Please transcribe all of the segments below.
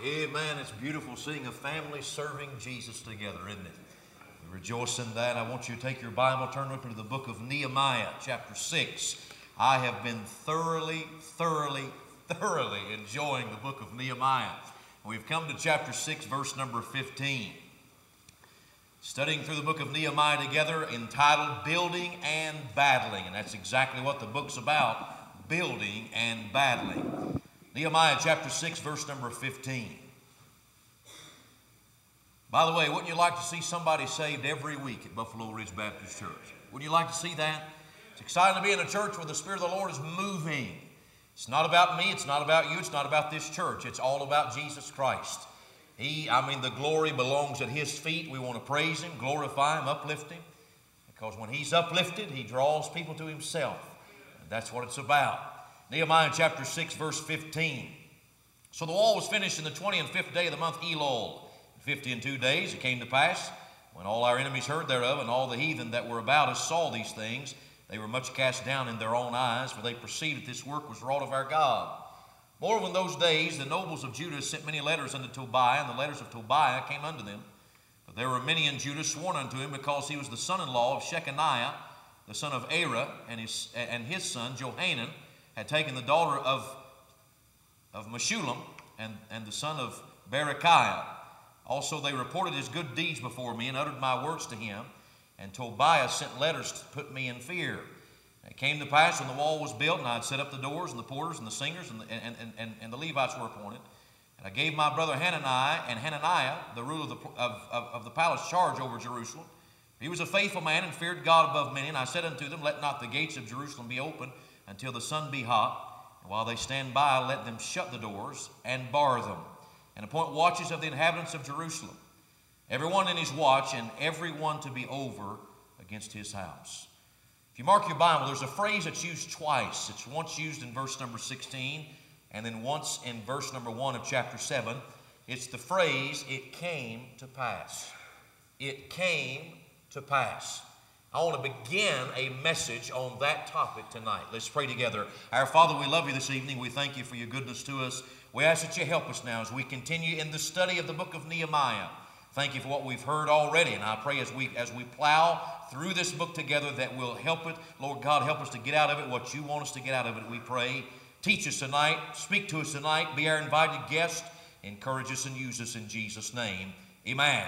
Amen. It's beautiful seeing a family serving Jesus together, isn't it? We rejoice in that. I want you to take your Bible, turn open to the book of Nehemiah, chapter 6. I have been thoroughly enjoying the book of Nehemiah. We've come to chapter 6, verse number 15. Studying through the book of Nehemiah together, entitled Building and Battling. And that's exactly what the book's about, building and battling. Nehemiah chapter 6, verse number 15. By the way, wouldn't you like to see somebody saved every week at Buffalo Ridge Baptist Church? Wouldn't you like to see that? It's exciting to be in a church where the Spirit of the Lord is moving. It's not about me, it's not about you, it's not about this church. It's all about Jesus Christ. The glory belongs at His feet. We want to praise Him, glorify Him, uplift Him. Because when He's uplifted, He draws people to Himself. And that's what it's about. Nehemiah chapter 6, verse 15. So the wall was finished in the 25th day of the month Elul. In 52 days it came to pass, when all our enemies heard thereof, and all the heathen that were about us saw these things, they were much cast down in their own eyes, for they perceived that this work was wrought of our God. Moreover, in those days the nobles of Judah sent many letters unto Tobiah, and the letters of Tobiah came unto them. But there were many in Judah sworn unto him, because he was the son-in-law of Shechaniah, the son of Arah, and his son Johanan had taken the daughter of Meshullam and the son of Berechiah. Also they reported his good deeds before me, and uttered my words to him. And Tobiah sent letters to put me in fear. And it came to pass, when the wall was built, and I had set up the doors, and the porters, and the singers, and the Levites were appointed. And I gave my brother Hananiah, the ruler of the palace, charge over Jerusalem. He was a faithful man, and feared God above many. And I said unto them, let not the gates of Jerusalem be open until the sun be hot. And while they stand by, let them shut the doors and bar them, and appoint watches of the inhabitants of Jerusalem, everyone in his watch, and everyone to be over against his house. If you mark your Bible, there's a phrase that's used twice. It's once used in verse number 16, and then once in verse number 1 of chapter 7. It's the phrase, it came to pass. It came to pass. I want to begin a message on that topic tonight. Let's pray together. Our Father, we love you this evening. We thank you for your goodness to us. We ask that you help us now as we continue in the study of the book of Nehemiah. Thank you for what we've heard already, and I pray as we plow through this book together that we'll help it. Lord God, help us to get out of it what you want us to get out of it, we pray. Teach us tonight, speak to us tonight, be our invited guest, encourage us and use us in Jesus' name. Amen.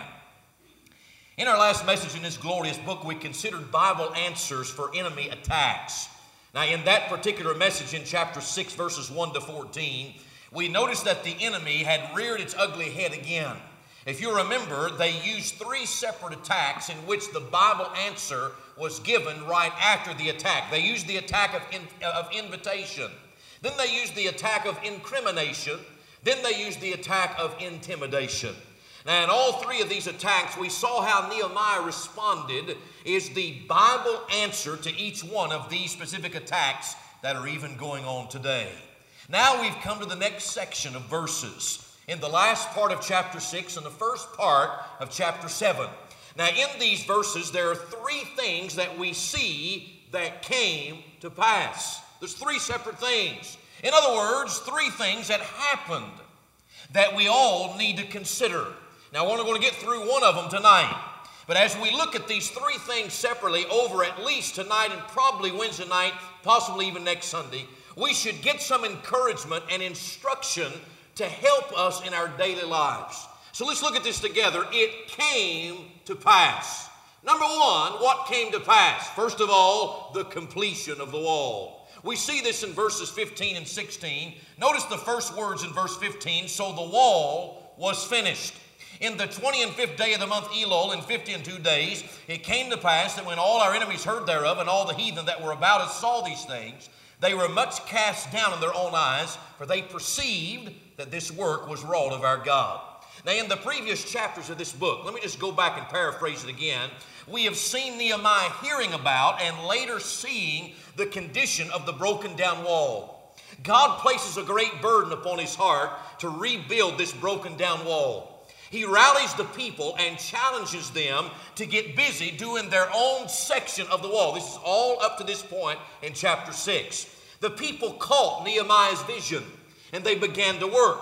In our last message in this glorious book, we considered Bible answers for enemy attacks. Now, in that particular message in chapter 6, verses 1 to 14, we noticed that the enemy had reared its ugly head again. If you remember, they used 3 separate attacks in which the Bible answer was given right after the attack. They used the attack of invitation. Then they used the attack of incrimination. Then they used the attack of intimidation. Now, in all 3 of these attacks, we saw how Nehemiah responded is the Bible answer to each one of these specific attacks that are even going on today. Now we've come to the next section of verses in the last part of chapter 6 and the first part of chapter 7. Now, in these verses, there are 3 things that we see that came to pass. There's 3 separate things. In other words, 3 things that happened that we all need to consider. Now, we're only going to get through one of them tonight. But as we look at these 3 things separately over at least tonight and probably Wednesday night, possibly even next Sunday, we should get some encouragement and instruction to help us in our daily lives. So let's look at this together. It came to pass. Number 1, what came to pass? First of all, the completion of the wall. We see this in verses 15 and 16. Notice the first words in verse 15. So the wall was finished. In the 25th day of the month Elul, in 52 days, it came to pass that when all our enemies heard thereof, and all the heathen that were about us saw these things, they were much cast down in their own eyes, for they perceived that this work was wrought of our God. Now, in the previous chapters of this book, let me just go back and paraphrase it again. We have seen Nehemiah hearing about and later seeing the condition of the broken down wall. God places a great burden upon his heart to rebuild this broken down wall. He rallies the people and challenges them to get busy doing their own section of the wall. This is all up to this point in chapter 6. The people caught Nehemiah's vision and they began to work.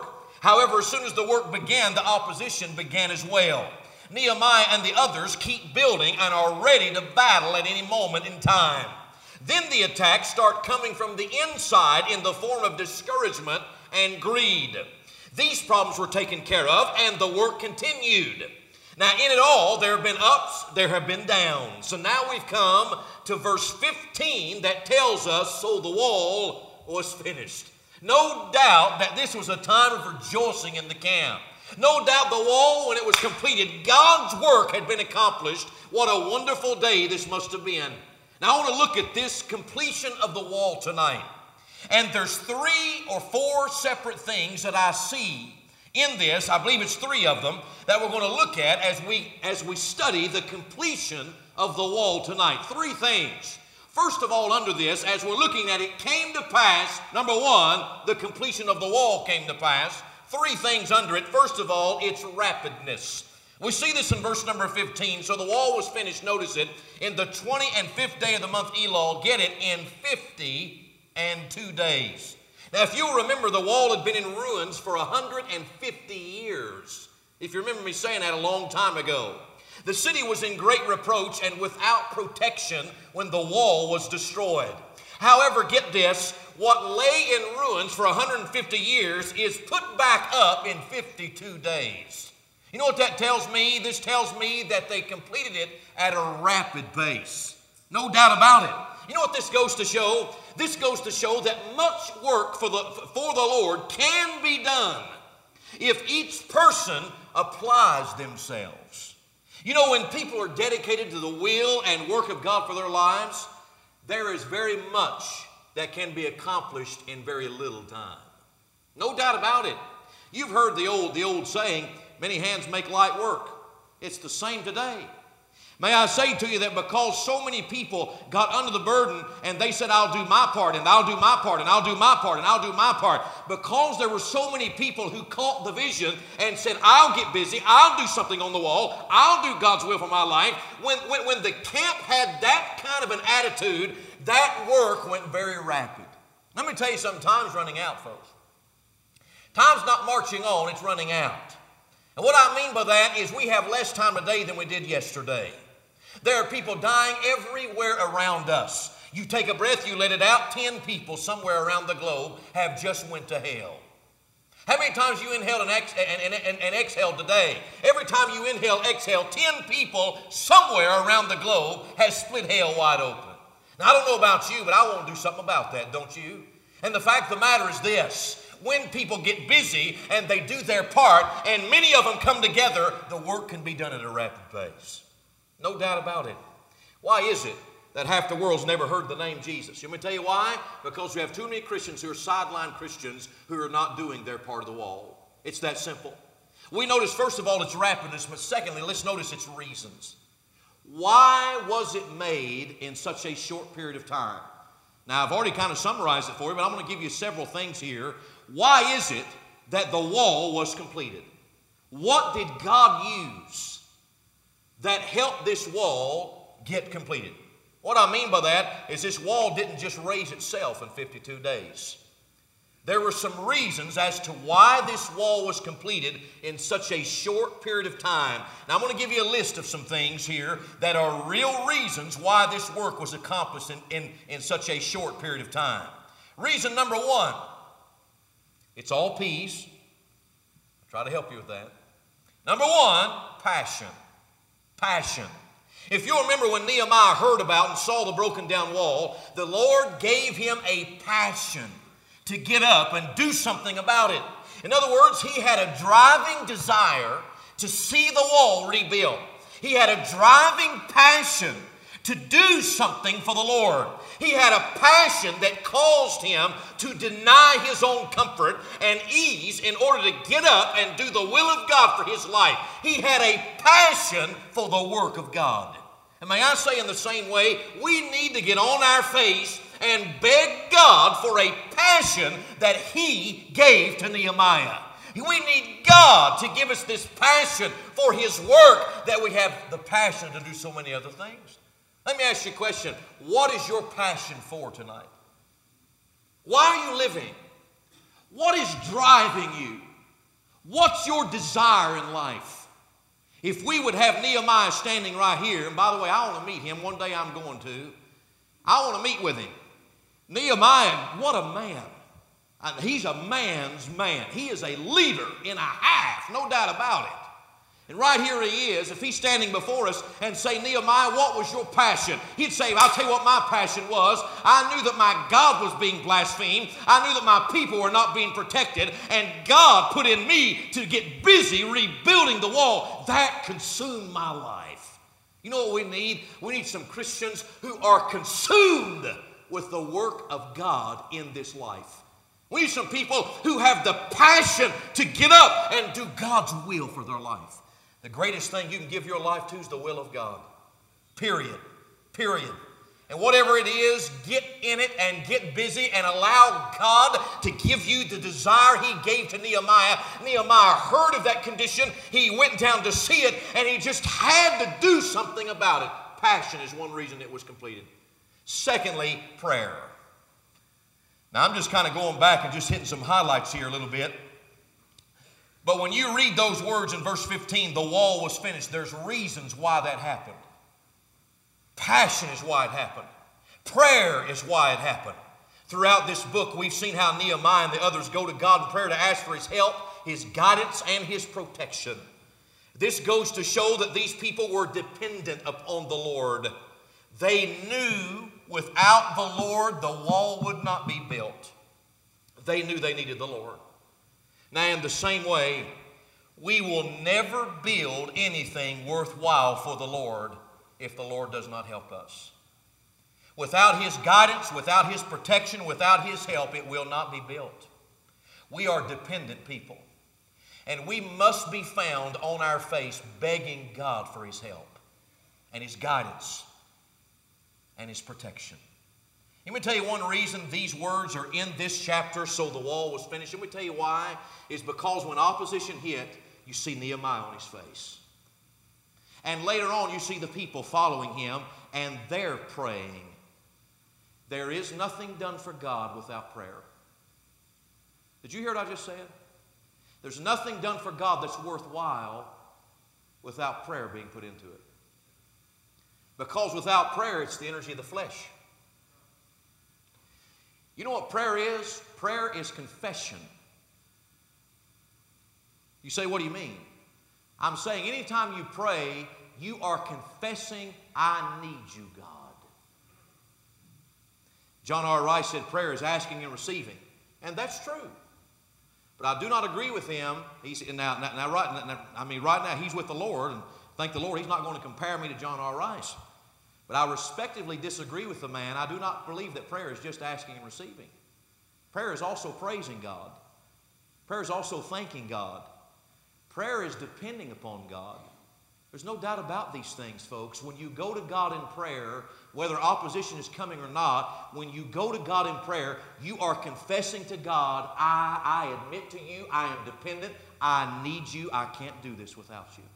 However, as soon as the work began, the opposition began as well. Nehemiah and the others keep building and are ready to battle at any moment in time. Then the attacks start coming from the inside in the form of discouragement and greed. These problems were taken care of and the work continued. Now in it all, there have been ups, there have been downs. So now we've come to verse 15 that tells us, so the wall was finished. No doubt that this was a time of rejoicing in the camp. No doubt the wall, when it was completed, God's work had been accomplished. What a wonderful day this must have been. Now I want to look at this completion of the wall tonight. And there's 3 or 4 separate things that I see in this. I believe it's 3 of them that we're going to look at as we study the completion of the wall tonight. 3 things. First of all, under this, as we're looking at it, came to pass, number 1, the completion of the wall came to pass. 3 things under it. First of all, its rapidness. We see this in verse number 15. So the wall was finished, notice it, in the 25th day of the month Elul, get it, in 52 days. Now, if you'll remember, the wall had been in ruins for 150 years. If you remember me saying that a long time ago. The city was in great reproach and without protection when the wall was destroyed. However, get this, what lay in ruins for 150 years is put back up in 52 days. You know what that tells me? This tells me that they completed it at a rapid pace. No doubt about it. You know what this goes to show? This goes to show that much work for the Lord can be done if each person applies themselves. You know, when people are dedicated to the will and work of God for their lives, there is very much that can be accomplished in very little time. No doubt about it. You've heard the old saying, many hands make light work. It's the same today. May I say to you that because so many people got under the burden and they said, I'll do my part, and I'll do my part, and I'll do my part, and I'll do my part. Because there were so many people who caught the vision and said, I'll get busy, I'll do something on the wall, I'll do God's will for my life. When the camp had that kind of an attitude, that work went very rapid. Let me tell you something, time's running out, folks. Time's not marching on, it's running out. And what I mean by that is we have less time today than we did yesterday. There are people dying everywhere around us. You take a breath, you let it out, 10 people somewhere around the globe have just went to hell. How many times you inhaled and exhaled today? Every time you inhale, exhale, 10 people somewhere around the globe has split hell wide open. Now, I don't know about you, but I want to do something about that, don't you? And the fact of the matter is this. When people get busy and they do their part and many of them come together, the work can be done at a rapid pace. No doubt about it. Why is it that half the world's never heard the name Jesus? Let me tell you why. Because we have too many Christians who are sideline Christians who are not doing their part of the wall. It's that simple. We notice, first of all, its rapidness, but secondly, let's notice its reasons. Why was it made in such a short period of time? Now, I've already kind of summarized it for you, but I'm going to give you several things here. Why is it that the wall was completed? What did God use that helped this wall get completed? What I mean by that is this wall didn't just raise itself in 52 days. There were some reasons as to why this wall was completed in such a short period of time. Now, I'm going to give you a list of some things here that are real reasons why this work was accomplished in such a short period of time. Reason number 1, it's all P's. I'll try to help you with that. Number 1, passion. Passion. If you'll remember when Nehemiah heard about and saw the broken down wall, the Lord gave him a passion to get up and do something about it. In other words, he had a driving desire to see the wall rebuilt. He had a driving passion to do something for the Lord. He had a passion that caused him to deny his own comfort and ease in order to get up and do the will of God for his life. He had a passion for the work of God. And may I say in the same way, we need to get on our face and beg God for a passion that he gave to Nehemiah. We need God to give us this passion for his work that we have the passion to do so many other things. Let me ask you a question. What is your passion for tonight? Why are you living? What is driving you? What's your desire in life? If we would have Nehemiah standing right here, and by the way, I want to meet him. One day I'm going to. I want to meet with him. Nehemiah, what a man. He's a man's man. He is a leader and a half, no doubt about it. And right here he is, if he's standing before us and say, Nehemiah, what was your passion? He'd say, I'll tell you what my passion was. I knew that my God was being blasphemed. I knew that my people were not being protected. And God put in me to get busy rebuilding the wall. That consumed my life. You know what we need? We need some Christians who are consumed with the work of God in this life. We need some people who have the passion to get up and do God's will for their life. The greatest thing you can give your life to is the will of God. Period. Period. And whatever it is, get in it and get busy and allow God to give you the desire He gave to Nehemiah. Nehemiah heard of that condition. He went down to see it, and he just had to do something about it. Passion is one reason it was completed. Secondly, prayer. Now, I'm just kind of going back and just hitting some highlights here a little bit. But when you read those words in verse 15, the wall was finished, there's reasons why that happened. Passion is why it happened. Prayer is why it happened. Throughout this book, we've seen how Nehemiah and the others go to God in prayer to ask for His help, His guidance, and His protection. This goes to show that these people were dependent upon the Lord. They knew without the Lord, the wall would not be built. They knew they needed the Lord. Now, in the same way, we will never build anything worthwhile for the Lord if the Lord does not help us. Without His guidance, without His protection, without His help, it will not be built. We are dependent people. And we must be found on our face begging God for His help and His guidance and His protection. Let me tell you one reason these words are in this chapter, so the wall was finished. Let me tell you why. It's because when opposition hit, you see Nehemiah on his face. And later on, you see the people following him, and they're praying. There is nothing done for God without prayer. Did you hear what I just said? There's nothing done for God that's worthwhile without prayer being put into it. Because without prayer, it's the energy of the flesh. You know what prayer is? Prayer is confession. You say, what do you mean? I'm saying anytime you pray, you are confessing, I need you, God. John R. Rice said prayer is asking and receiving. And that's true. But I do not agree with him. Right now he's with the Lord, and thank the Lord, he's not going to compare me to John R. Rice. But I respectively disagree with the man. I do not believe that prayer is just asking and receiving. Prayer is also praising God. Prayer is also thanking God. Prayer is depending upon God. There's no doubt about these things, folks. When you go to God in prayer, whether opposition is coming or not, when you go to God in prayer, you are confessing to God, I admit to you, I am dependent, I need you, I can't do this without you.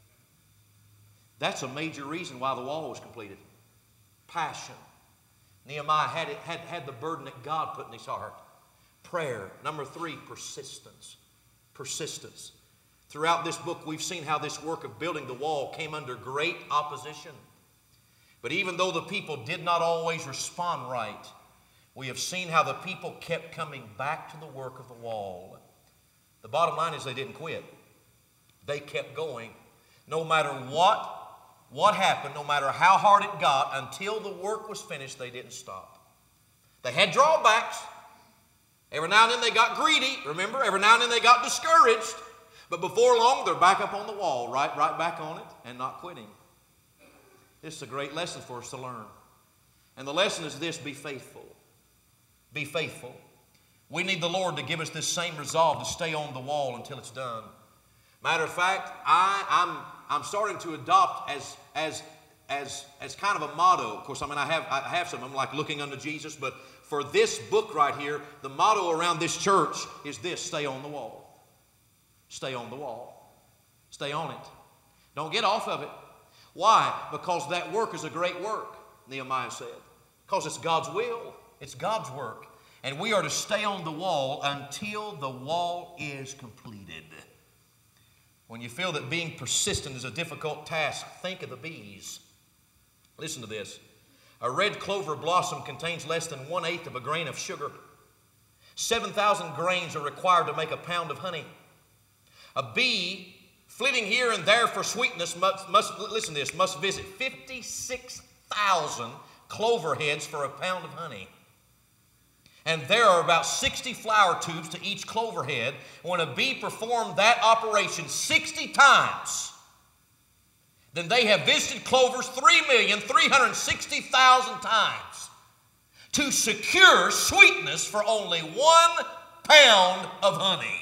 That's a major reason why the wall was completed. Passion. Nehemiah had the burden that God put in his heart. Prayer. Number 3, persistence. Persistence. Throughout this book, we've seen how this work of building the wall came under great opposition. But even though the people did not always respond right, we have seen how the people kept coming back to the work of the wall. The bottom line is they didn't quit. They kept going. No matter what happened, no matter how hard it got, until the work was finished, they didn't stop. They had drawbacks. Every now and then they got greedy. Remember, every now and then they got discouraged. But before long, they're back up on the wall, right back on it, and not quitting. This is a great lesson for us to learn. And the lesson is this: be faithful. Be faithful. We need the Lord to give us this same resolve to stay on the wall until it's done. Matter of fact, I'm starting to adopt as kind of a motto. Of course, I have some of them, like looking unto Jesus, but for this book right here, the motto around this church is this: stay on the wall. Stay on the wall. Stay on it. Don't get off of it. Why? Because that work is a great work, Nehemiah said. Because it's God's will. It's God's work. And we are to stay on the wall until the wall is completed. When you feel that being persistent is a difficult task, think of the bees. Listen to this. A red clover blossom contains less than 1/8 of a grain of sugar. 7,000 grains are required to make a pound of honey. A bee flitting here and there for sweetness listen to this, must visit 56,000 clover heads for a pound of honey. And there are about 60 flower tubes to each clover head. When a bee performed that operation 60 times, then they have visited clovers 3,360,000 times to secure sweetness for only 1 pound of honey.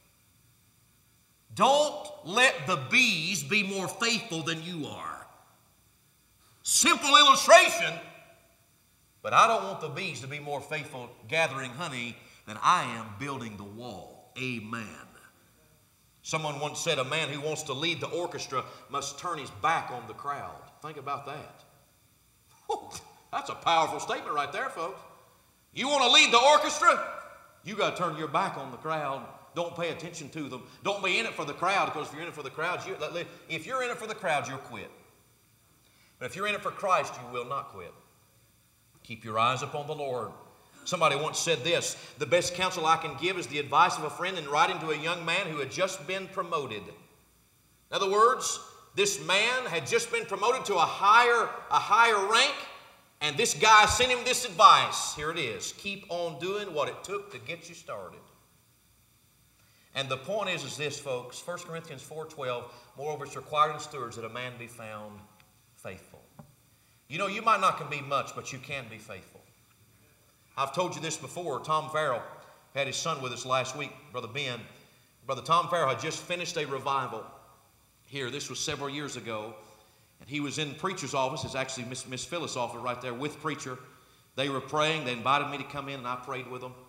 Don't let the bees be more faithful than you are. Simple illustration, but I don't want the bees to be more faithful gathering honey than I am building the wall. Amen. Someone once said a man who wants to lead the orchestra must turn his back on the crowd. Think about that. Oh, that's a powerful statement right there, folks. You want to lead the orchestra? You got to turn your back on the crowd. Don't pay attention to them. Don't be in it for the crowd, because if you're in it for the crowd, if you're in it for the crowd, you'll quit. But if you're in it for Christ, you will not quit. Keep your eyes upon the Lord. Somebody once said this: the best counsel I can give is the advice of a friend in writing to a young man who had just been promoted. In other words, this man had just been promoted to a higher rank, and this guy sent him this advice. Here it is: keep on doing what it took to get you started. And the point is this, folks, 1 Corinthians 4:12, moreover it's required in stewards that a man be found faithful. You know, you might not can be much, but you can be faithful. I've told you this before. Tom Farrell had his son with us last week, Brother Ben. Brother Tom Farrell had just finished a revival here. This was several years ago. And he was in preacher's office. It's actually Miss Phyllis' office right there with preacher. They were praying. They invited me to come in, and I prayed with them.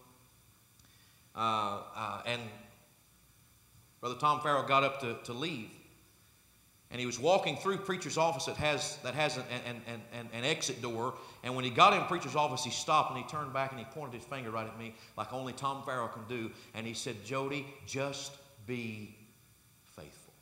And Brother Tom Farrell got up to leave. And he was walking through preacher's office that has an exit door. And when he got in preacher's office, he stopped and he turned back and he pointed his finger right at me like only Tom Farrell can do. And he said, Jody, just be faithful.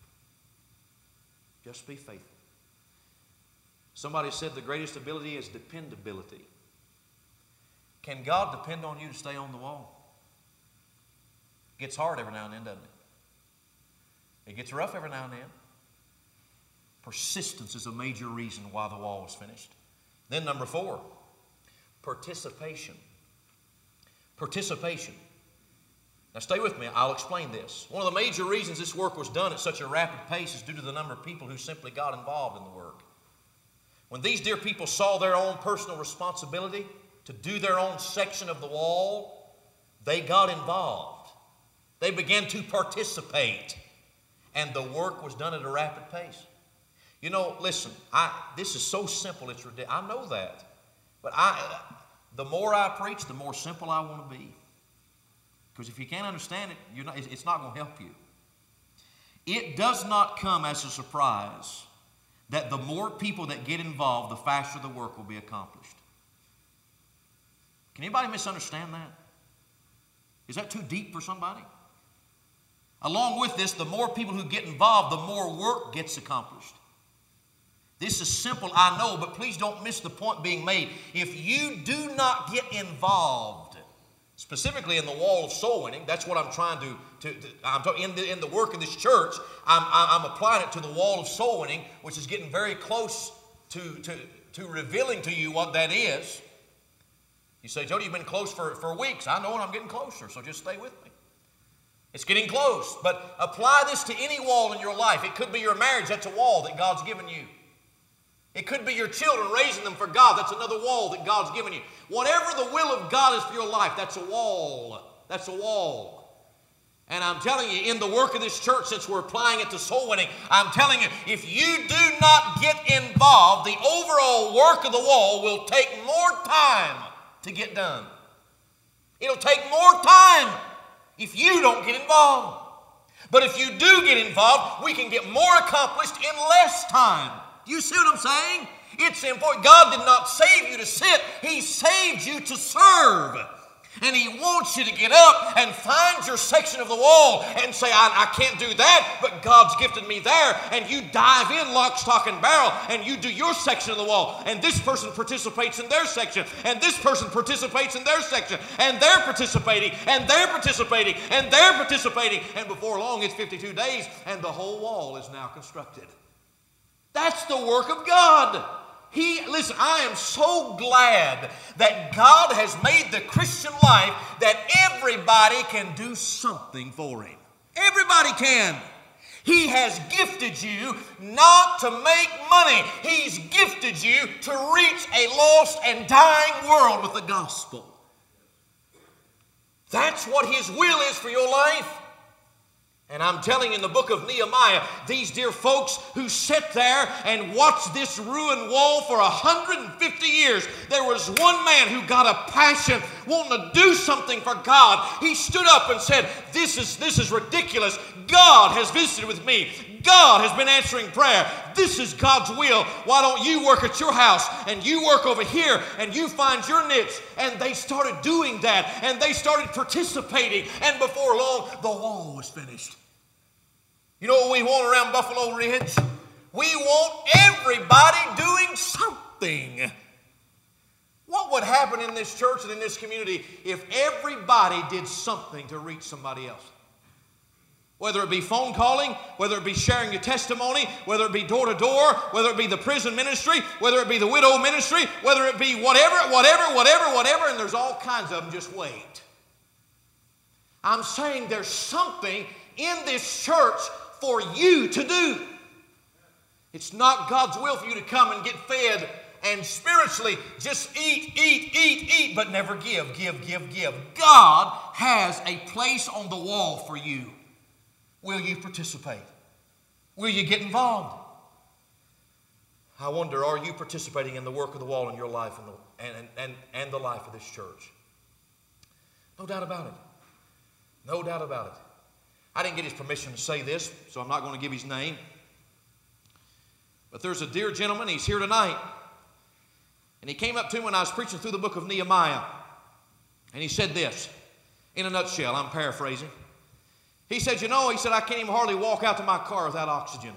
Just be faithful. Somebody said the greatest ability is dependability. Can God depend on you to stay on the wall? It gets hard every now and then, doesn't it? It gets rough every now and then. Persistence is a major reason why the wall was finished. Then number 4, participation. Participation. Now stay with me, I'll explain this. One of the major reasons this work was done at such a rapid pace is due to the number of people who simply got involved in the work. When these dear people saw their own personal responsibility to do their own section of the wall, they got involved. They began to participate, and the work was done at a rapid pace. You know, listen, this is so simple, it's ridiculous. I know that. But the more I preach, the more simple I want to be. Because if you can't understand it, it's not going to help you. It does not come as a surprise that the more people that get involved, the faster the work will be accomplished. Can anybody misunderstand that? Is that too deep for somebody? Along with this, the more people who get involved, the more work gets accomplished. This is simple, I know, but please don't miss the point being made. If you do not get involved, specifically in the wall of soul winning, that's what I'm trying I'm talking in the work of this church. I'm applying it to the wall of soul winning, which is getting very close to revealing to you what that is. You say, Jody, you've been close for weeks. I know, and I'm getting closer, so just stay with me. It's getting close, but apply this to any wall in your life. It could be your marriage. That's a wall that God's given you. It could be your children, raising them for God. That's another wall that God's given you. Whatever the will of God is for your life, that's a wall. That's a wall. And I'm telling you, in the work of this church, since we're applying it to soul winning, I'm telling you, if you do not get involved, the overall work of the wall will take more time to get done. It'll take more time if you don't get involved. But if you do get involved, we can get more accomplished in less time. You see what I'm saying? It's important. God did not save you to sit. He saved you to serve. And He wants you to get up and find your section of the wall and say, I can't do that, but God's gifted me there. And you dive in lock, stock, and barrel, and you do your section of the wall. And this person participates in their section, and this person participates in their section, and they're participating, and they're participating, and they're participating. And before long, it's 52 days, and the whole wall is now constructed. That's the work of God. Listen, I am so glad that God has made the Christian life that everybody can do something for Him. Everybody can. He has gifted you not to make money. He's gifted you to reach a lost and dying world with the gospel. That's what His will is for your life. And I'm telling you, in the book of Nehemiah, these dear folks who sat there and watched this ruined wall for 150 years, there was one man who got a passion wanting to do something for God. He stood up and said, this is ridiculous. God has visited with me. God has been answering prayer. This is God's will. Why don't you work at your house and you work over here and you find your niche? And they started doing that, and they started participating, and before long the wall was finished. You know what we want around Buffalo Ridge? We want everybody doing something. What would happen in this church and in this community if everybody did something to reach somebody else? Whether it be phone calling, whether it be sharing your testimony, whether it be door to door, whether it be the prison ministry, whether it be the widow ministry, whether it be whatever, and there's all kinds of them. Just wait. I'm saying there's something in this church for you to do. It's not God's will for you to come and get fed and spiritually just eat, but never give. God has a place on the wall for you. Will you participate? Will you get involved? I wonder, are you participating in the work of the wall in your life and the life of this church? No doubt about it. No doubt about it. I didn't get his permission to say this, so I'm not going to give his name. But there's a dear gentleman, he's here tonight. And he came up to me when I was preaching through the book of Nehemiah. And he said this, in a nutshell, I'm paraphrasing. He said, I can't even hardly walk out to my car without oxygen.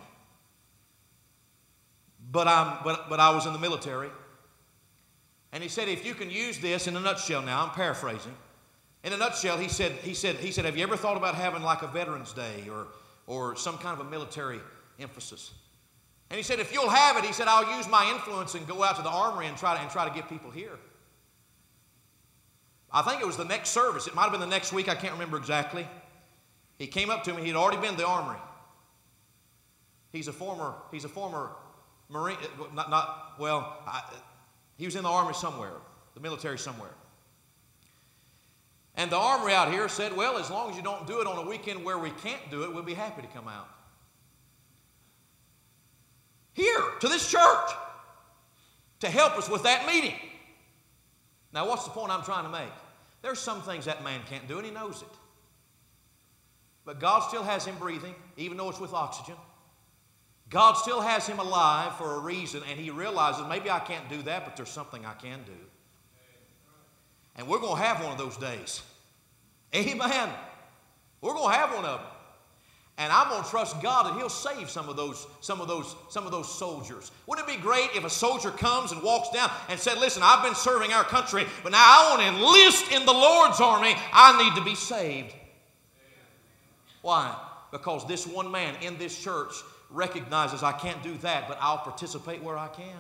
But I was in the military. And he said, if you can use this in a nutshell now, I'm paraphrasing. In a nutshell, he said, have you ever thought about having like a Veterans Day or some kind of a military emphasis? And he said, if you'll have it, he said, I'll use my influence and go out to the armory and try to get people here. I think it was the next service. It might have been the next week. I can't remember exactly. He came up to me. He'd already been to the armory. He's a former Marine. He was in the army somewhere, the military somewhere. And the armory out here said, well, as long as you don't do it on a weekend where we can't do it, we'll be happy to come out. Here, to this church, to help us with that meeting. Now, what's the point I'm trying to make? There's some things that man can't do, and he knows it. But God still has him breathing, even though it's with oxygen. God still has him alive for a reason, and he realizes maybe I can't do that, but there's something I can do. And we're going to have one of those days. Amen. We're going to have one of them. And I'm going to trust God that he'll save some of those soldiers. Wouldn't it be great if a soldier comes and walks down and said, listen, I've been serving our country, but now I want to enlist in the Lord's army. I need to be saved. Why? Because this one man in this church recognizes I can't do that, but I'll participate where I can.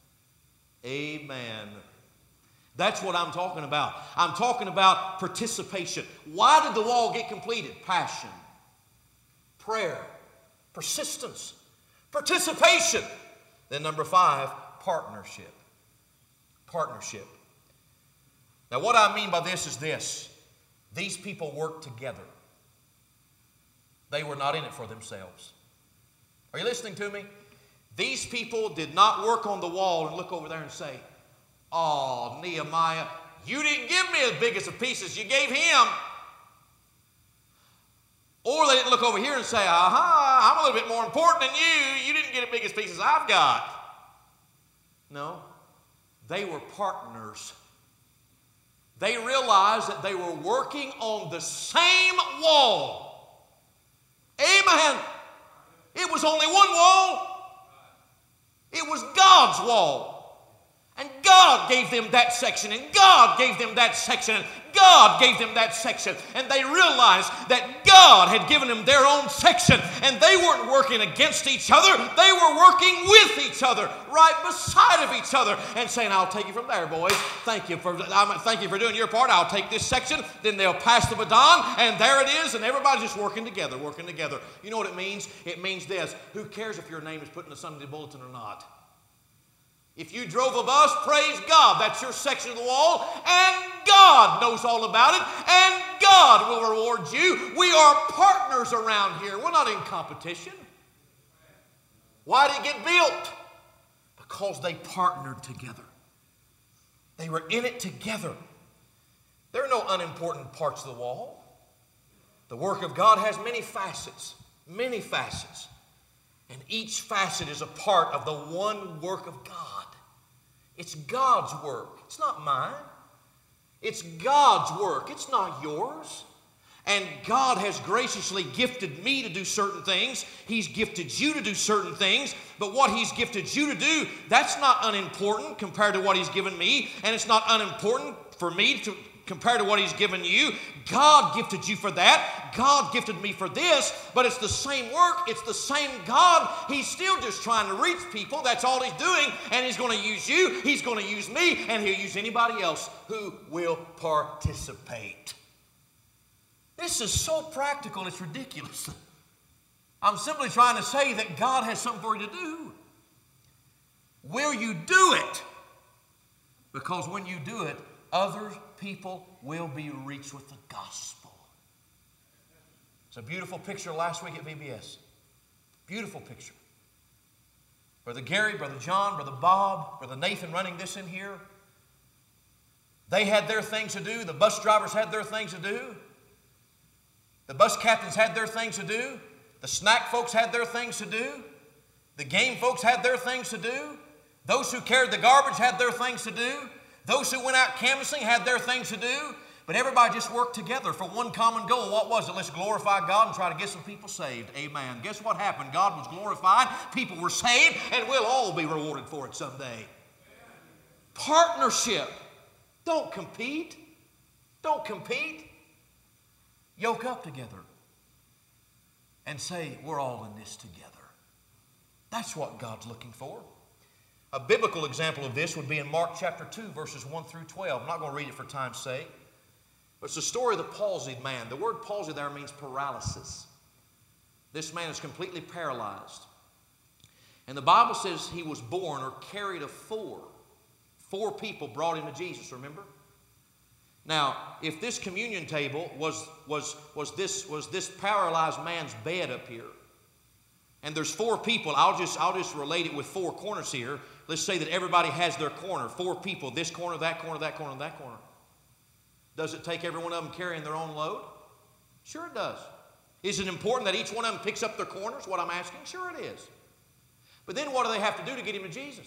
Amen. That's what I'm talking about. I'm talking about participation. Why did the wall get completed? Passion, prayer, persistence, participation. Then number 5, partnership. Partnership. Now what I mean by this is this. These people worked together. They were not in it for themselves. Are you listening to me? These people did not work on the wall and look over there and say, oh, Nehemiah, you didn't give me as big as the pieces you gave him. Or they didn't look over here and say, aha, I'm a little bit more important than you. You didn't get as big as pieces I've got. No, they were partners. they realized that they were working on the same wall. Amen. It was only one wall. It was God's wall. And God gave them that section, and God gave them that section, and God gave them that section. And they realized that God had given them their own section, and they weren't working against each other. They were working with each other, right beside of each other, and saying, I'll take you from there, boys. Thank you for doing your part. I'll take this section. Then they'll pass the baton, and there it is, and everybody's just working together, working together. You know what it means? It means this. Who cares if your name is put in the Sunday bulletin or not? If you drove a bus, praise God. That's your section of the wall, and God knows all about it, and God will reward you. We are partners around here. We're not in competition. Why did it get built? Because they partnered together. They were in it together. There are no unimportant parts of the wall. The work of God has many facets, many facets. And each facet is a part of the one work of God. It's God's work. It's not mine. It's God's work. It's not yours. And God has graciously gifted me to do certain things. He's gifted you to do certain things. But what He's gifted you to do, that's not unimportant compared to what He's given me. And it's not unimportant for me to compared to what He's given you. God gifted you for that. God gifted me for this. But it's the same work. It's the same God. He's still just trying to reach people. That's all He's doing. And He's going to use you. He's going to use me. And He'll use anybody else who will participate. This is so practical, it's ridiculous. I'm simply trying to say that God has something for you to do. Will you do it? Because when you do it, other people will be reached with the gospel. It's a beautiful picture last week at VBS. Beautiful picture. Brother Gary, Brother John, Brother Bob, Brother Nathan running this in here. They had their things to do. The bus drivers had their things to do. The bus captains had their things to do. The snack folks had their things to do. The game folks had their things to do. Those who carried the garbage had their things to do. Those who went out canvassing had their things to do. But everybody just worked together for one common goal. What was it? Let's glorify God and try to get some people saved. Amen. Guess what happened? God was glorified. People were saved. And we'll all be rewarded for it someday. Partnership. Don't compete. Don't compete. Yoke up together and say, we're all in this together. That's what God's looking for. A biblical example of this would be in Mark chapter 2, verses 1 through 12. I'm not going to read it for time's sake. But it's the story of the palsied man. The word palsy there means paralysis. This man is completely paralyzed. And the Bible says he was born or carried of four. 4 people brought him to Jesus, remember? Now, if this communion table was this paralyzed man's bed up here, and there's 4 people, I'll just relate it with 4 corners here. Let's say that everybody has their corner. 4 people, this corner, that corner, that corner, that corner. Does it take every one of them carrying their own load? Sure it does. Is it important that each one of them picks up their corners? What I'm asking? Sure it is. But then what do they have to do to get him to Jesus?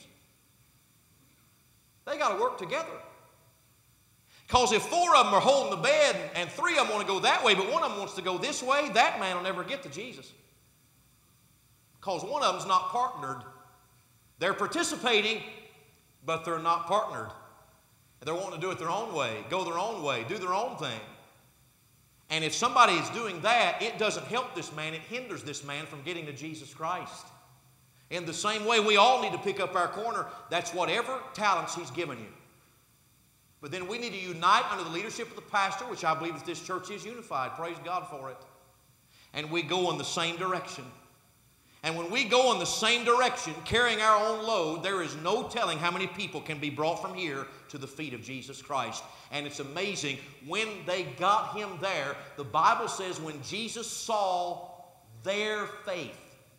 They got to work together. Because if 4 of them are holding the bed and 3 of them want to go that way, but one of them wants to go this way, that man will never get to Jesus. Because one of them's not partnered. They're participating, but they're not partnered. They're wanting to do it their own way, go their own way, do their own thing. And if somebody is doing that, it doesn't help this man. It hinders this man from getting to Jesus Christ. In the same way, we all need to pick up our corner. That's whatever talents He's given you. But then we need to unite under the leadership of the pastor, which I believe that this church is unified. Praise God for it. And we go in the same direction. And when we go in the same direction, carrying our own load, there is no telling how many people can be brought from here to the feet of Jesus Christ. And it's amazing, when they got Him there, the Bible says when Jesus saw their faith,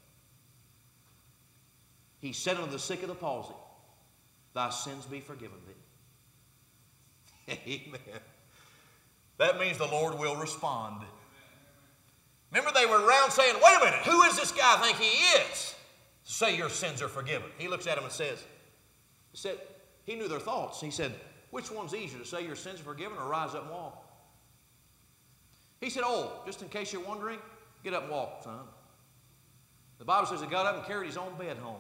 He said unto the sick of the palsy, thy sins be forgiven thee. Amen. That means the Lord will respond. Remember, they were around saying, wait a minute, who is this guy think he is? Say your sins are forgiven. He looks at them and says, he knew their thoughts. He said, Which one's easier, to say your sins are forgiven or rise up and walk? He said, oh, just in case you're wondering, get up and walk, son. The Bible says he got up and carried his own bed home.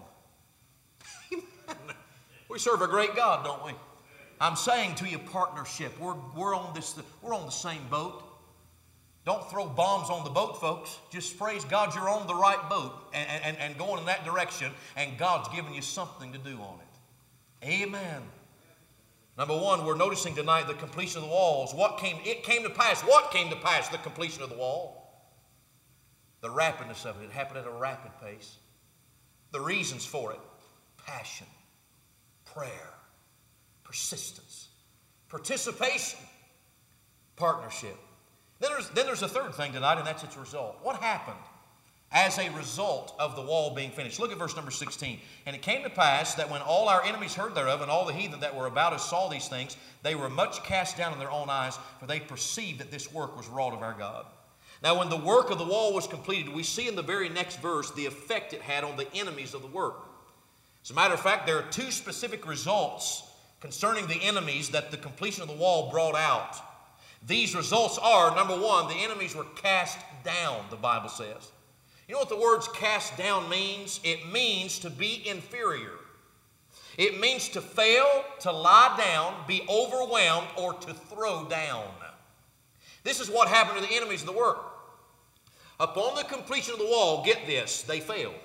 We serve a great God, don't we? I'm saying to you, partnership. We're on the same boat. Don't throw bombs on the boat, folks. Just praise God you're on the right boat and going in that direction, and God's giving you something to do on it. Amen. Number one, we're noticing tonight the completion of the walls. It came to pass. What came to pass? The completion of the wall. The rapidness of it. It happened at a rapid pace. The reasons for it: passion, prayer, persistence, participation, partnership. Then there's a third thing tonight, and that's its result. What happened as a result of the wall being finished? Look at verse number 16. And it came to pass that when all our enemies heard thereof, and all the heathen that were about us saw these things, they were much cast down in their own eyes, for they perceived that this work was wrought of our God. Now, when the work of the wall was completed, we see in the very next verse the effect it had on the enemies of the work. As a matter of fact, there are two specific results concerning the enemies that the completion of the wall brought out. These results are, number one, the enemies were cast down, the Bible says. You know what the words cast down means? It means to be inferior. It means to fail, to lie down, be overwhelmed, or to throw down. This is what happened to the enemies of the work. Upon the completion of the wall, get this, they failed.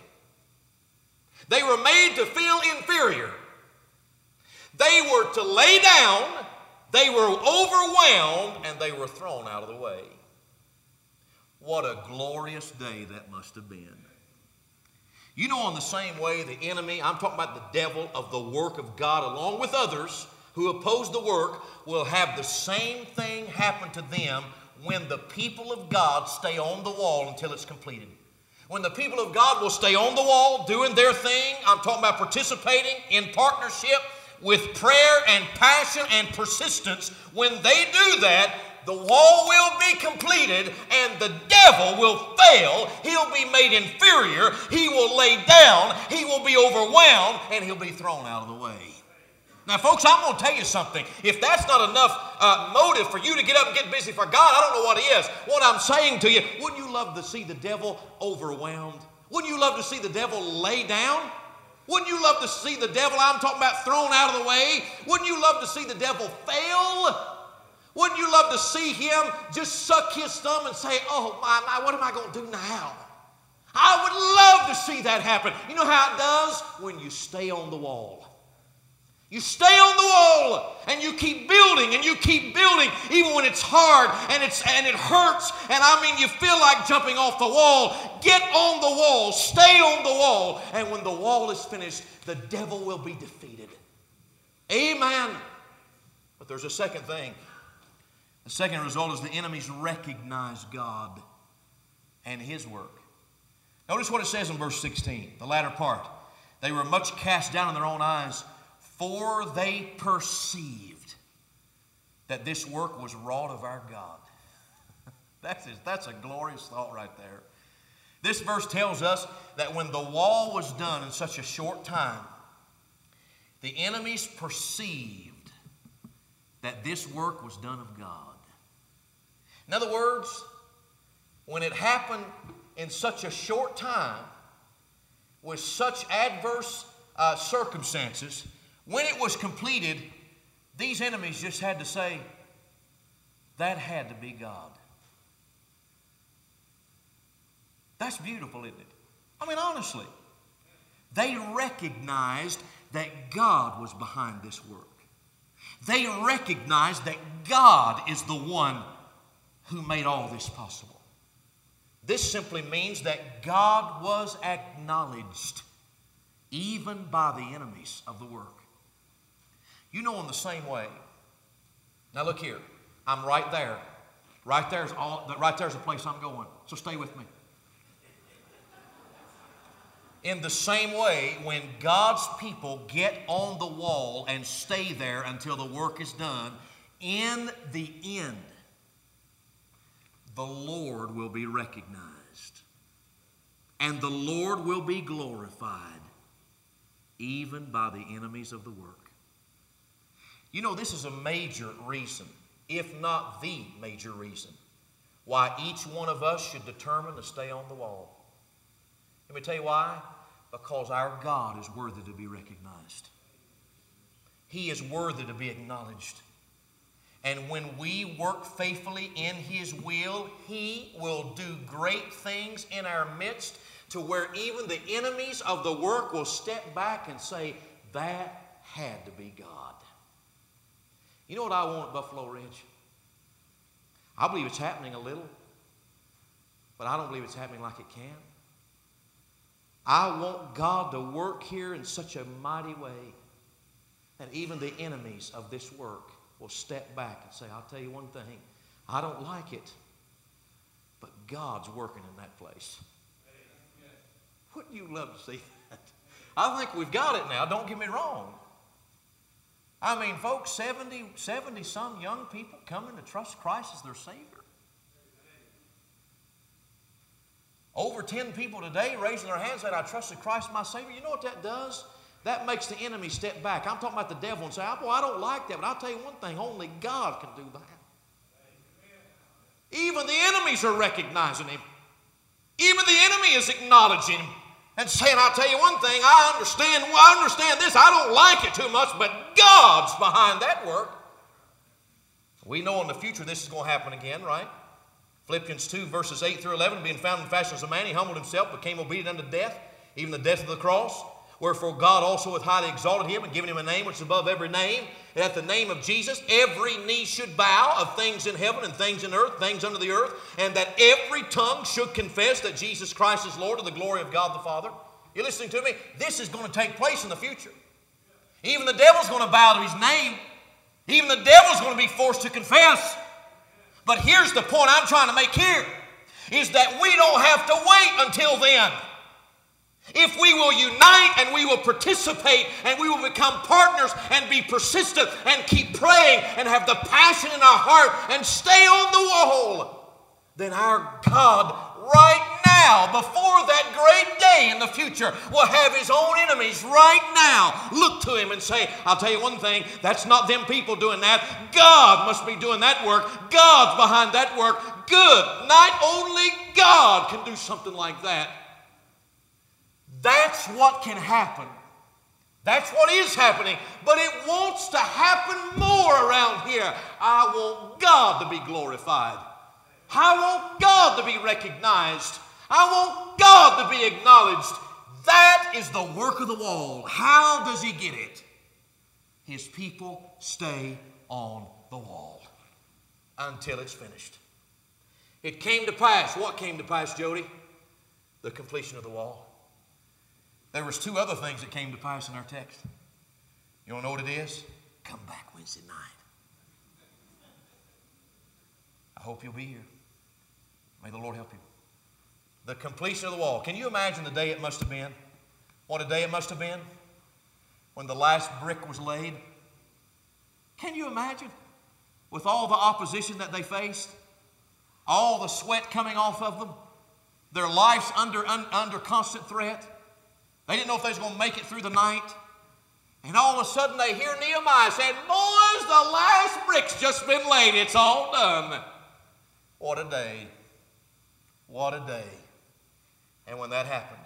They were made to feel inferior. They were to lay down, they were overwhelmed, and they were thrown out of the way. What a glorious day that must have been. You know, in the same way, the enemy, I'm talking about the devil of the work of God, along with others who oppose the work, will have the same thing happen to them when the people of God stay on the wall until it's completed. When the people of God will stay on the wall doing their thing, I'm talking about participating in partnership with prayer and passion and persistence. When they do that, the wall will be completed and the devil will fail. He'll be made inferior. He will lay down. He will be overwhelmed, and he'll be thrown out of the way. Now, folks, I'm going to tell you something. If that's not enough motive for you to get up and get busy for God, I don't know what is. What I'm saying to you, wouldn't you love to see the devil overwhelmed? Wouldn't you love to see the devil lay down? Wouldn't you love to see the devil, I'm talking about, thrown out of the way? Wouldn't you love to see the devil fail? Wouldn't you love to see him just suck his thumb and say, oh, my, what am I going to do now? I would love to see that happen. You know how it does? When you stay on the wall. You stay on the wall and you keep building and you keep building even when it's hard and it hurts, and I mean you feel like jumping off the wall. Get on the wall. Stay on the wall. And when the wall is finished, the devil will be defeated. Amen. But there's a second thing. The second result is the enemies recognize God and His work. Notice what it says in verse 16, the latter part. They were much cast down in their own eyes, for they perceived that this work was wrought of our God. That's a glorious thought right there. This verse tells us that when the wall was done in such a short time, the enemies perceived that this work was done of God. In other words, when it happened in such a short time, with such adverse circumstances, when it was completed, these enemies just had to say, that had to be God. That's beautiful, isn't it? I mean, honestly, they recognized that God was behind this work. They recognized that God is the one who made all this possible. This simply means that God was acknowledged even by the enemies of the work. You know, in the same way. Now look here. I'm right there. Right there's the place I'm going. So stay with me. In the same way, when God's people get on the wall and stay there until the work is done, in the end, the Lord will be recognized. And the Lord will be glorified, even by the enemies of the work. You know, this is a major reason, if not the major reason, why each one of us should determine to stay on the wall. Let me tell you why. Because our God is worthy to be recognized. He is worthy to be acknowledged. And when we work faithfully in His will, He will do great things in our midst to where even the enemies of the work will step back and say, that had to be God. You know what I want at Buffalo Ridge? I believe it's happening a little, but I don't believe it's happening like it can. I want God to work here in such a mighty way that even the enemies of this work will step back and say, I'll tell you one thing, I don't like it, but God's working in that place. Wouldn't you love to see that? I think we've got it now, don't get me wrong. I mean, folks, 70 some young people coming to trust Christ as their Savior. Over 10 people today raising their hands saying, I trusted Christ my Savior. You know what that does? That makes the enemy step back. I'm talking about the devil and say, boy, I don't like that. But I'll tell you one thing, only God can do that. Even the enemies are recognizing Him. Even the enemy is acknowledging Him and saying, I'll tell you one thing, I understand this. I don't like it too much, but God's behind that work. We know in the future this is going to happen again, right? Philippians 2, verses 8 through 11, being found in fashion as a man, He humbled Himself, became obedient unto death, even the death of the cross. Wherefore God also hath highly exalted Him and given Him a name which is above every name. And at the name of Jesus, every knee should bow, of things in heaven and things in earth, things under the earth, and that every tongue should confess that Jesus Christ is Lord, to the glory of God the Father. You're listening to me? This is going to take place in the future. Even the devil's going to bow to His name. Even the devil's going to be forced to confess. But here's the point I'm trying to make here, is that we don't have to wait until then. If we will unite and we will participate and we will become partners and be persistent and keep praying and have the passion in our heart and stay on the wall, then our God right now, before that great day in the future, will have His own enemies right now look to Him and say, I'll tell you one thing, that's not them people doing that. God must be doing that work. God's behind that work. Good. Not only God can do something like that. That's what can happen. That's what is happening. But it wants to happen more around here. I want God to be glorified. I want God to be recognized. I want God to be acknowledged. That is the work of the wall. How does He get it? His people stay on the wall until it's finished. It came to pass. What came to pass, Jody? The completion of the wall. There was two other things that came to pass in our text. You want to know what it is? Come back Wednesday night. I hope you'll be here. May the Lord help you. The completion of the wall. Can you imagine the day it must have been? What a day it must have been when the last brick was laid. Can you imagine? With all the opposition that they faced, all the sweat coming off of them, their lives under constant threat. They didn't know if they was going to make it through the night. And all of a sudden they hear Nehemiah saying, boys, the last brick's just been laid. It's all done. What a day. What a day. And when that happened,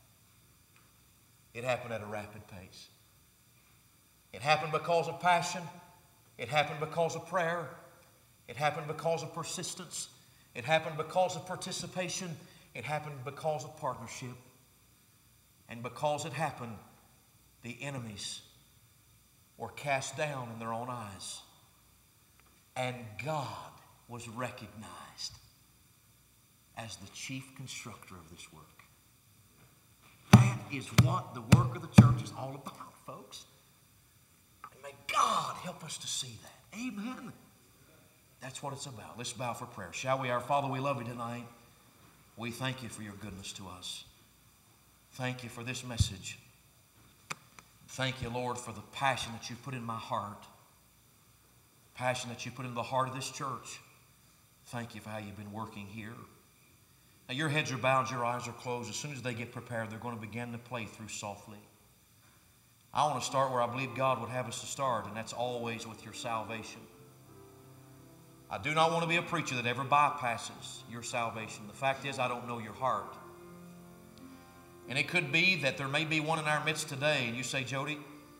it happened at a rapid pace. It happened because of passion. It happened because of prayer. It happened because of persistence. It happened because of participation. It happened because of partnership. And because it happened, the enemies were cast down in their own eyes. And God was recognized as the chief constructor of this work. That is what the work of the church is all about, folks. And may God help us to see that. Amen. That's what it's about. Let's bow for prayer. Shall we? Our Father, we love You tonight. We thank You for Your goodness to us. Thank You for this message. Thank You, Lord, for the passion that You've put in my heart. Passion that You put in the heart of this church. Thank You for how You've been working here. Now, your heads are bowed, your eyes are closed. As soon as they get prepared, they're going to begin to play through softly. I want to start where I believe God would have us to start, and that's always with your salvation. I do not want to be a preacher that ever bypasses your salvation. The fact is, I don't know your heart. And it could be that there may be one in our midst today, and you say, Jody,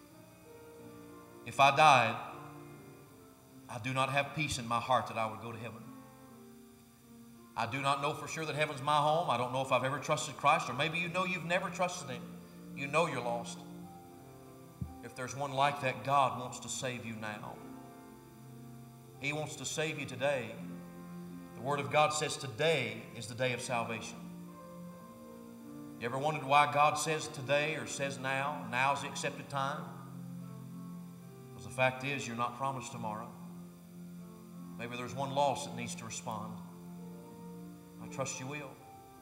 if I died, I do not have peace in my heart that I would go to heaven. I do not know for sure that heaven's my home. I don't know if I've ever trusted Christ, or maybe you know you've never trusted Him. You know you're lost. If there's one like that, God wants to save you now. He wants to save you today. The Word of God says today is the day of salvation. You ever wondered why God says today or says now? Now's the accepted time? Because the fact is, you're not promised tomorrow. Maybe there's one lost that needs to respond. I trust you will.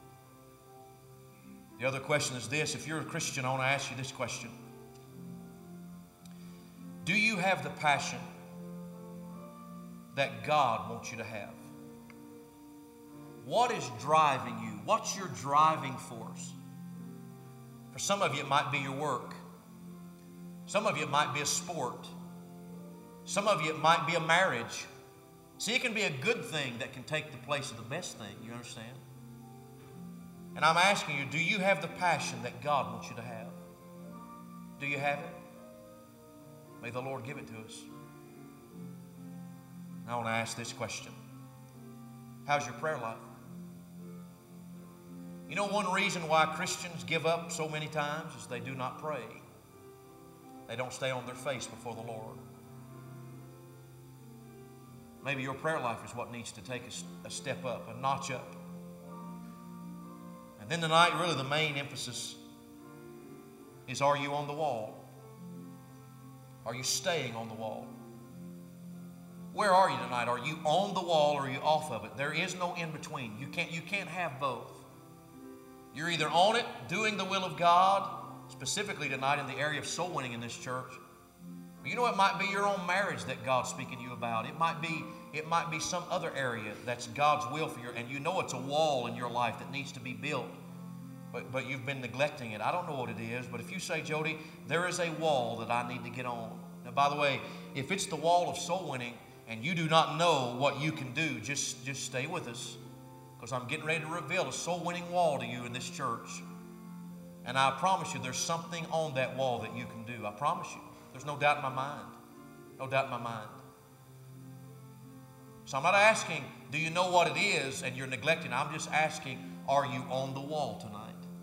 The other question is this. If you're a Christian, I want to ask you this question. Do you have the passion that God wants you to have? What is driving you? What's your driving force? For some of you, it might be your work. Some of you, it might be a sport. Some of you, it might be a marriage. See, it can be a good thing that can take the place of the best thing. You understand? And I'm asking you, do you have the passion that God wants you to have? Do you have it? May the Lord give it to us. And I want to ask this question. How's your prayer life? You know, one reason why Christians give up so many times is they do not pray. They don't stay on their face before the Lord. Maybe your prayer life is what needs to take a step up, a notch up. And then tonight, really the main emphasis is, are you on the wall? Are you staying on the wall? Where are you tonight? Are you on the wall or are you off of it? There is no in between. You can't have both. You're either on it, doing the will of God, specifically tonight in the area of soul winning in this church. You know, it might be your own marriage that God's speaking to you about. It might be some other area that's God's will for you, and you know it's a wall in your life that needs to be built, but you've been neglecting it. I don't know what it is, but if you say, Jody, there is a wall that I need to get on. Now, by the way, if it's the wall of soul winning and you do not know what you can do, just stay with us, because I'm getting ready to reveal a soul winning wall to you in this church. And I promise you, there's something on that wall that you can do. I promise you. There's no doubt in my mind. No doubt in my mind. So I'm not asking, do you know what it is and you're neglecting? I'm just asking, are you on the wall tonight?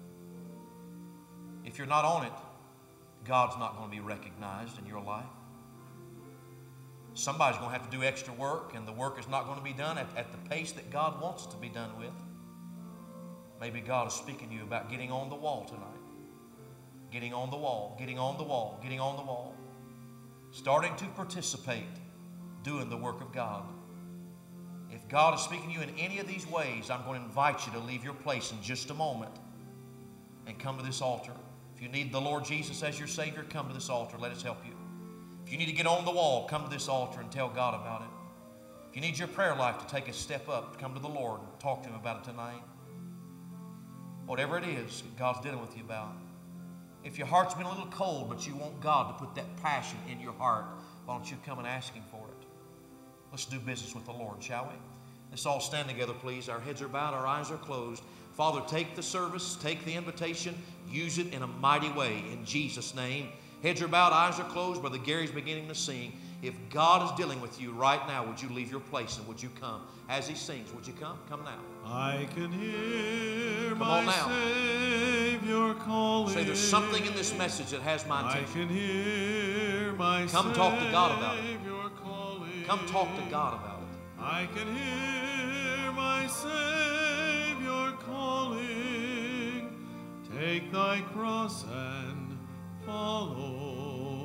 If you're not on it, God's not going to be recognized in your life. Somebody's going to have to do extra work, and the work is not going to be done at the pace that God wants it to be done with. Maybe God is speaking to you about getting on the wall tonight. Getting on the wall, getting on the wall, getting on the wall. Starting to participate, doing the work of God. If God is speaking to you in any of these ways, I'm going to invite you to leave your place in just a moment and come to this altar. If you need the Lord Jesus as your Savior, come to this altar. Let us help you. If you need to get on the wall, come to this altar and tell God about it. If you need your prayer life to take a step up, come to the Lord and talk to Him about it tonight. Whatever it is God's dealing with you about. If your heart's been a little cold, but you want God to put that passion in your heart, why don't you come and ask Him for it? Let's do business with the Lord, shall we? Let's all stand together, please. Our heads are bowed, our eyes are closed. Father, take the service, take the invitation, use it in a mighty way in Jesus' name. Heads are bowed, eyes are closed. Brother Gary's beginning to sing. If God is dealing with you right now, would you leave your place and would you come? As he sings, would you come? Come now. I can hear Come my on now. Savior calling. Say, there's something in this message that has my I attention. can hear my Come talk to God about it. Savior calling. Come talk to God about it. I can hear my Savior calling. Take thy cross and follow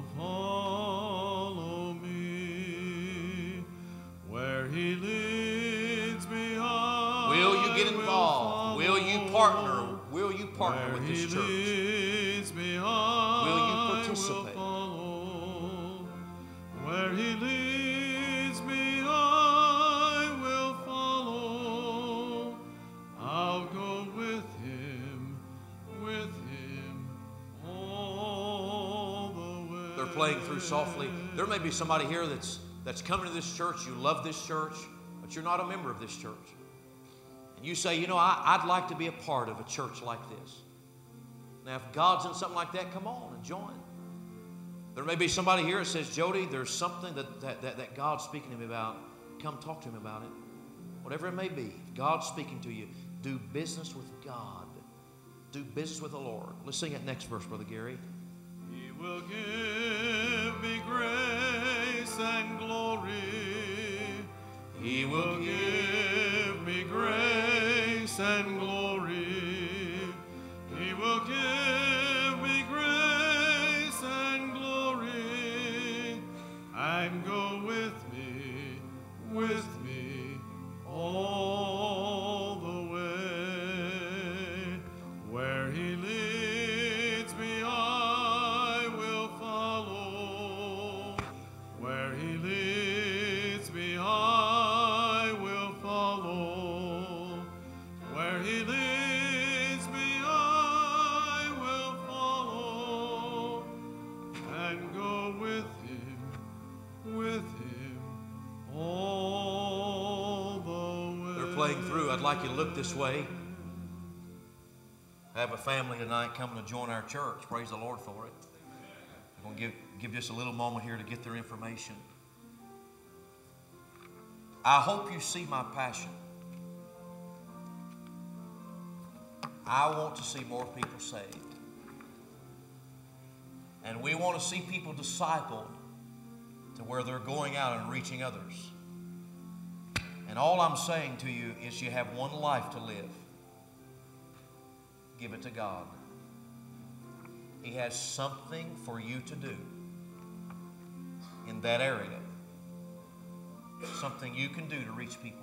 me. Where he leads me, I Will you get involved? Will you partner? Will you partner with this church? Leads me, Will you I participate? follow. Where he leads me, I will follow. I'll go with him all the playing through softly. There may be somebody here that's coming to this church. You love this church, but you're not a member of this church. And you say, you know, I'd like to be a part of a church like this. Now, if God's in something like that, come on and join. There may be somebody here that says, Jody, there's something that God's speaking to me about. Come talk to him about it. Whatever it may be, if God's speaking to you, do business with God. Do business with the Lord. Let's sing that next verse, Brother Gary. He will give me grace and glory. He will give me grace and glory. He will give me grace and glory, and go with me all the way. Where he leads me, I will follow. Where he leads me, I will follow. Where he leads me, I will follow, and go with him all the way. They're playing through. I'd like you to look this way. I have a family tonight coming to join our church. Praise the Lord for it. I'm going to give just a little moment here to get their information. I hope you see my passion. I want to see more people saved. And we want to see people discipled to where they're going out and reaching others. And all I'm saying to you is you have one life to live. Give it to God. He has something for you to do in that area. Something you can do to reach people.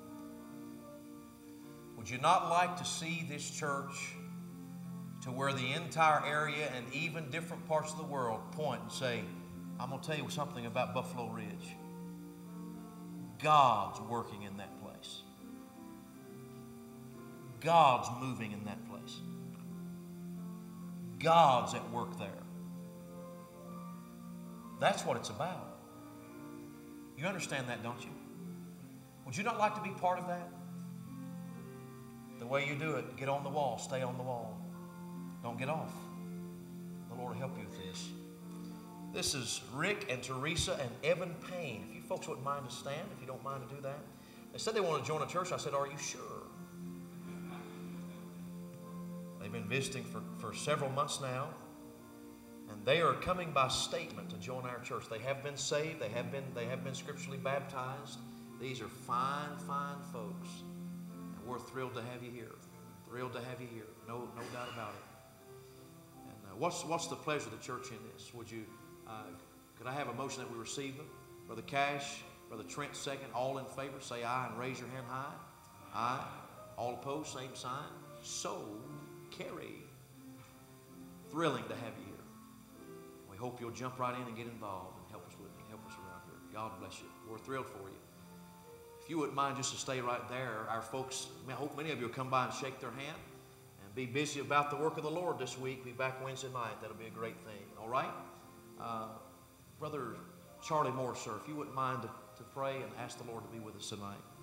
Would you not like to see this church to where the entire area and even different parts of the world point and say, I'm going to tell you something about Buffalo Ridge. God's working in that place. God's moving in that place. God's at work there. That's what it's about. You understand that, don't you? Would you not like to be part of that? The way you do it, get on the wall, stay on the wall. Don't get off. The Lord will help you with this. This is Rick and Teresa and Evan Payne. If you folks wouldn't mind to stand, if you don't mind to do that. They said they wanted to join a church. I said, are you sure? They've been visiting for several months now. And they are coming by statement to join our church. They have been saved. They have been scripturally baptized. These are fine, fine folks. And we're thrilled to have you here. Thrilled to have you here. No doubt about it. And what's the pleasure of the church in this? Would you, could I have a motion that we receive them? Brother Cash, Brother Trent second. All in favor, say aye and raise your hand high. Aye. All opposed, same sign. So carried. Thrilling to have you here. We hope you'll jump right in and get involved and help us around here. God bless you. We're thrilled for you. If you wouldn't mind just to stay right there, our folks, I hope many of you will come by and shake their hand and be busy about the work of the Lord this week. Be back Wednesday night. That'll be a great thing. All right? Brother Charlie Moore, sir, if you wouldn't mind to pray and ask the Lord to be with us tonight.